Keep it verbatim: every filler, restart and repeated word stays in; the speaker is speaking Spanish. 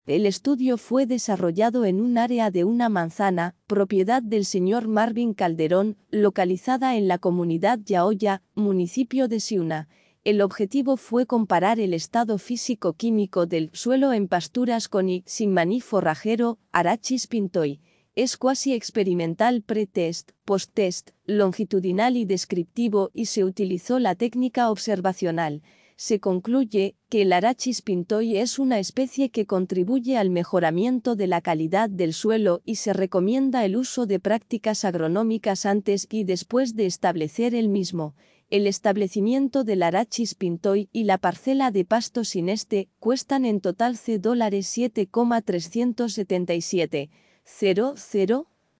El estudio fue desarrollado en un área de una manzana, propiedad del señor Marvin Calderón, localizada en la comunidad Yaoya, municipio de Ciuna. El objetivo fue comparar el estado físico-químico del suelo en pasturas con y sin maní forrajero, Arachis pintoi. Es cuasi experimental pre-test, post-test, longitudinal y descriptivo y se utilizó la técnica observacional. Se concluye que el Arachis pintoi es una especie que contribuye al mejoramiento de la calidad del suelo y se recomienda el uso de prácticas agronómicas antes y después de establecer el mismo. El establecimiento del Arachis pintoi y la parcela de pasto sin este cuestan en total siete dólares siete coma trescientos setenta y siete mil.